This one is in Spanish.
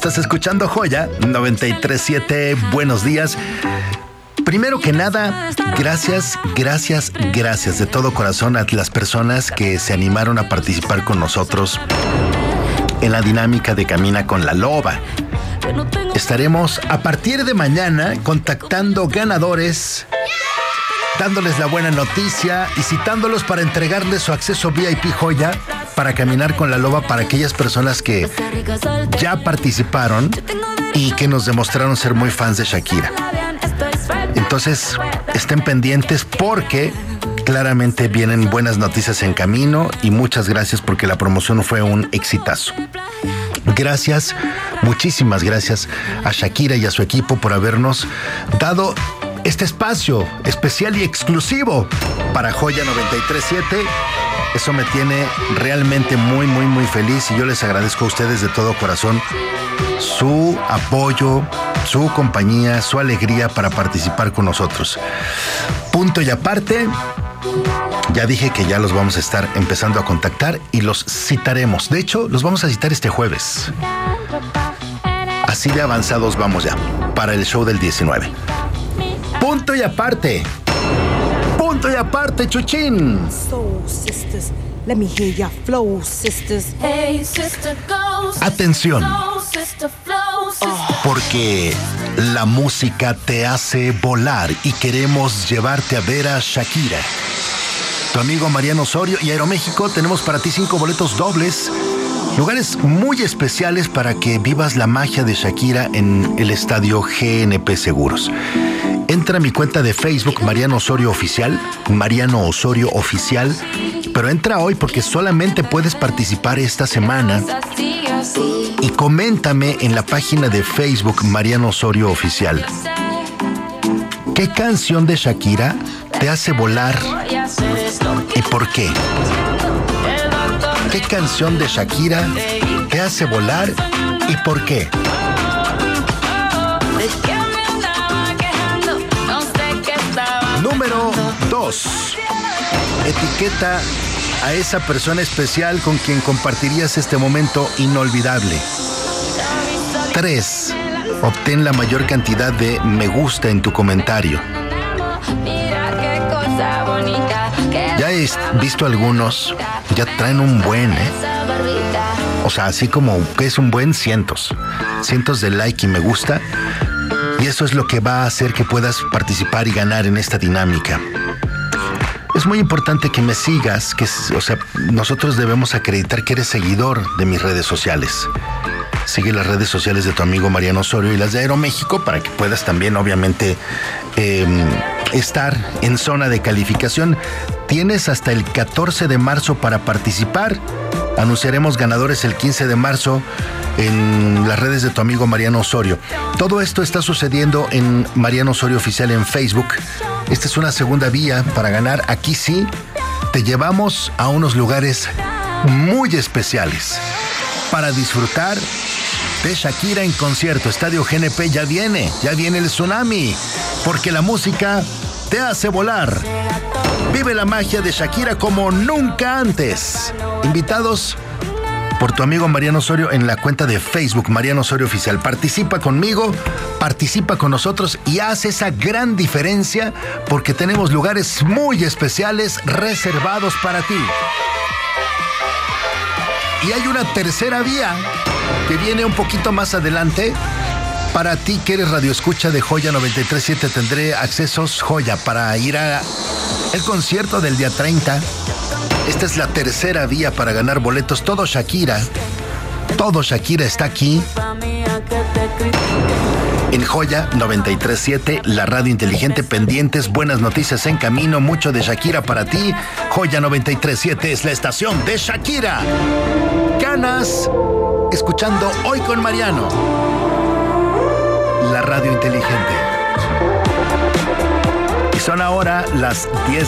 Estás escuchando Joya 93.7. Buenos días. Primero que nada, gracias de todo corazón a las personas que se animaron a participar con nosotros en la dinámica de Camina con la Loba. Estaremos a partir de mañana contactando ganadores, dándoles la buena noticia y citándolos para entregarles su acceso VIP Joya para Caminar con la Loba para aquellas personas que ya participaron y que nos demostraron ser muy fans de Shakira. Entonces, estén pendientes porque claramente vienen buenas noticias en camino y muchas gracias porque la promoción fue un exitazo. Gracias, muchísimas gracias a Shakira y a su equipo por habernos dado este espacio especial y exclusivo para Joya 93.7. Eso me tiene realmente muy, muy, muy feliz y yo les agradezco a ustedes de todo corazón su apoyo, su compañía, su alegría para participar con nosotros. Punto y aparte, ya dije que ya los vamos a estar empezando a contactar y los citaremos. De hecho, los vamos a citar este jueves. Así de avanzados vamos ya para el show del 19. Punto y aparte. Punto y aparte, Chuchín. Atención. Porque la música te hace volar y queremos llevarte a ver a Shakira. Tu amigo Mariano Osorio y Aeroméxico tenemos para ti 5 boletos dobles. Lugares muy especiales para que vivas la magia de Shakira en el estadio GNP Seguros. Entra a mi cuenta de Facebook, Mariano Osorio Oficial, pero entra hoy porque solamente puedes participar esta semana y coméntame en la página de Facebook, Mariano Osorio Oficial. ¿Qué canción de Shakira te hace volar y por qué? ¿Qué canción de Shakira te hace volar y por qué? Número 2. Etiqueta a esa persona especial con quien compartirías este momento inolvidable. 3. Obtén la mayor cantidad de me gusta en tu comentario. Ya he visto algunos, ya traen un buen, O sea, así como que es un buen, cientos de like y me gusta. Y eso es lo que va a hacer que puedas participar y ganar en esta dinámica. Es muy importante que me sigas, nosotros debemos acreditar que eres seguidor de mis redes sociales. Sigue las redes sociales de tu amigo Mariano Osorio y las de Aeroméxico para que puedas también, obviamente, estar en zona de calificación. Tienes hasta el 14 de marzo para participar. Anunciaremos ganadores el 15 de marzo en las redes de tu amigo Mariano Osorio. Todo esto está sucediendo en Mariano Osorio Oficial en Facebook. Esta es una segunda vía para ganar. Aquí sí, te llevamos a unos lugares muy especiales para disfrutar de Shakira en concierto. Estadio GNP ya viene el tsunami, porque la música te hace volar. Vive la magia de Shakira como nunca antes. Invitados por tu amigo Mariano Osorio en la cuenta de Facebook, Mariano Osorio Oficial. Participa conmigo, participa con nosotros y haz esa gran diferencia porque tenemos lugares muy especiales reservados para ti. Y hay una tercera vía que viene un poquito más adelante. Para ti que eres radioescucha de Joya 93.7, tendré accesos Joya para ir a el concierto del día 30. Esta es la tercera vía para ganar boletos. Todo Shakira está aquí en Joya 93.7, la radio inteligente. Pendientes, buenas noticias en camino, mucho de Shakira para ti. Joya 93.7 es la estación de Shakira. Ganas escuchando Hoy con Mariano, la radio inteligente. Y son ahora las 10